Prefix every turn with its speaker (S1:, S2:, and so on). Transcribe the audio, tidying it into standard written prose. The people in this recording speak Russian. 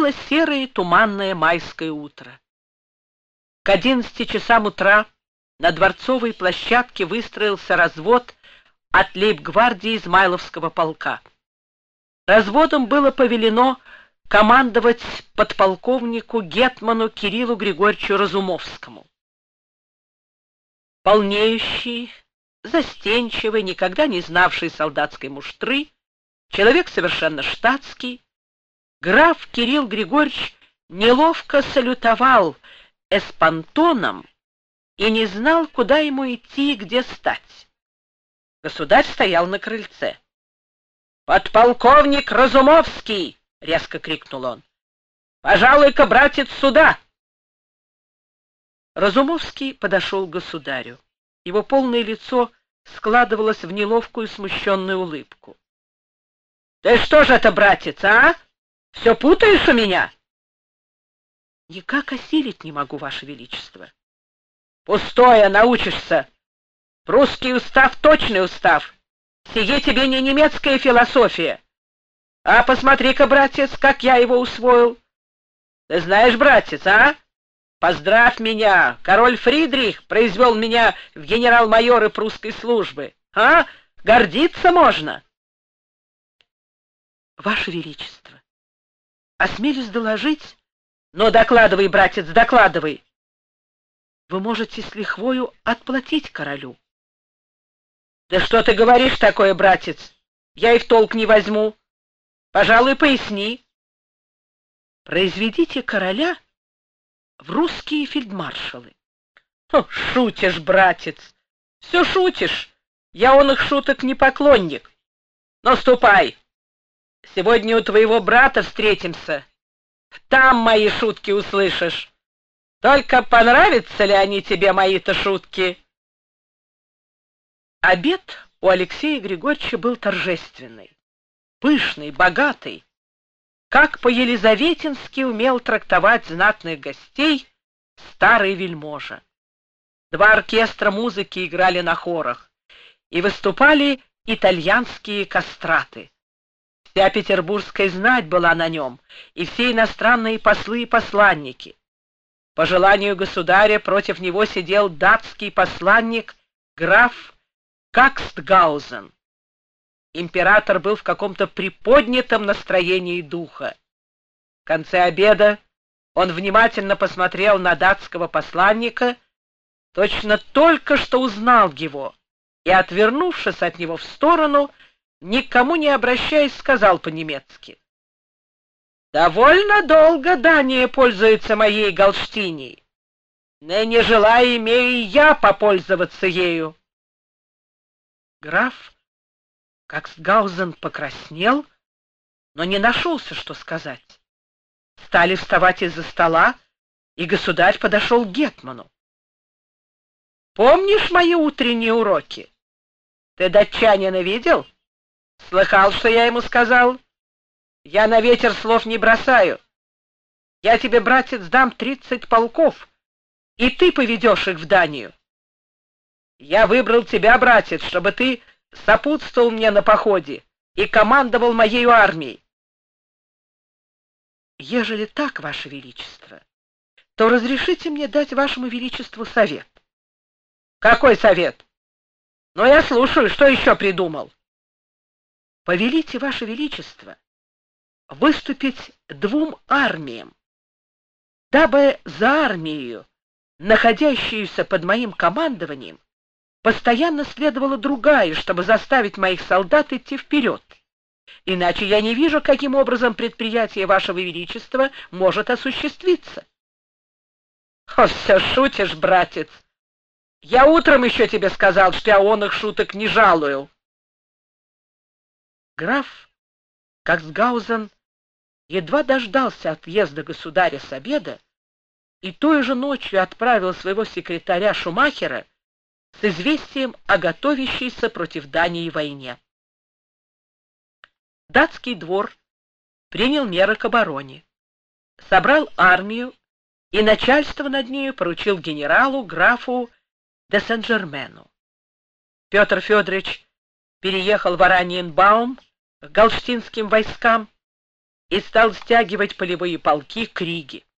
S1: Было серое туманное майское утро. К 11 часам утра на Дворцовой площадке выстроился развод от лейб-гвардии Измайловского полка. Разводом было повелено командовать подполковнику гетману Кириллу Григорьевичу Разумовскому. Полнеющий, застенчивый, никогда не знавший солдатской муштры, человек совершенно штатский, граф Кирилл Григорьевич неловко салютовал эспантоном и не знал, куда ему идти и где стать. Государь стоял на крыльце. «Подполковник Разумовский!» — резко крикнул он. «Пожалуй-ка, братец, сюда!» Разумовский подошел к государю. Его полное лицо складывалось в неловкую смущенную улыбку. «Ты что же это, братец, а? Все путаешь у меня?» «Никак осилить не могу, Ваше Величество». «Пустое, научишься. Прусский устав — точный устав. Сие тебе не немецкая философия. А посмотри-ка, братец, как я его усвоил. Ты знаешь, братец, а? Поздравь меня, король Фридрих произвел меня в генерал-майоры прусской службы. А? Гордиться можно?» «Ваше Величество, осмелюсь доложить...» «Ну, докладывай, братец, докладывай!» «Вы можете с лихвою отплатить королю». «Да что ты говоришь такое, братец? Я и в толк не возьму. Пожалуй, поясни». «Произведите короля в русские фельдмаршалы». «Шутишь, братец, все шутишь. Я он их шуток не поклонник. Но ступай. Сегодня у твоего брата встретимся. Там мои шутки услышишь. Только понравятся ли они тебе, мои-то шутки?» Обед у Алексея Григорьевича был торжественный, пышный, богатый. Как по-елизаветински умел трактовать знатных гостей старый вельможа. Два оркестра музыки играли на хорах, и выступали итальянские кастраты. Вся петербургская знать была на нем, и все иностранные послы и посланники. По желанию государя против него сидел датский посланник граф Какстгаузен. Император был в каком-то приподнятом настроении духа. В конце обеда он внимательно посмотрел на датского посланника, точно только что узнал его, и, отвернувшись от него в сторону, никому не обращаясь, сказал по-немецки: «Довольно долго Дания пользуется моей галштиней. Ныне желаю, имею и я попользоваться ею». Граф Каксгаузен покраснел, но не нашелся, что сказать. Стали вставать из-за стола, и государь подошел к гетману. «Помнишь мои утренние уроки? Ты датчанина видел? Слыхал, что я ему сказал? Я на ветер слов не бросаю. Я тебе, братец, дам 30 полков, и ты поведешь их в Данию. Я выбрал тебя, братец, чтобы ты сопутствовал мне на походе и командовал моей армией». «Ежели так, Ваше Величество, то разрешите мне дать Вашему Величеству совет». «Какой совет? Ну, я слушаю, что еще придумал?» «Повелите, Ваше Величество, выступить двум армиям, дабы за армию, находящуюся под моим командованием, постоянно следовала другая, чтобы заставить моих солдат идти вперед. Иначе я не вижу, каким образом предприятие Вашего Величества может осуществиться». «Все шутишь, братец. Я утром еще тебе сказал, что я он их шуток не жалую». Граф Каксгаузен едва дождался отъезда государя с обеда и той же ночью отправил своего секретаря Шумахера с известием о готовящейся против Дании войне. Датский двор принял меры к обороне, собрал армию и начальство над нею поручил генералу графу де Сен-Жермену. Петр Федорович переехал в Ораниенбаум к галштинским войскам, и стал стягивать полевые полки к Риге.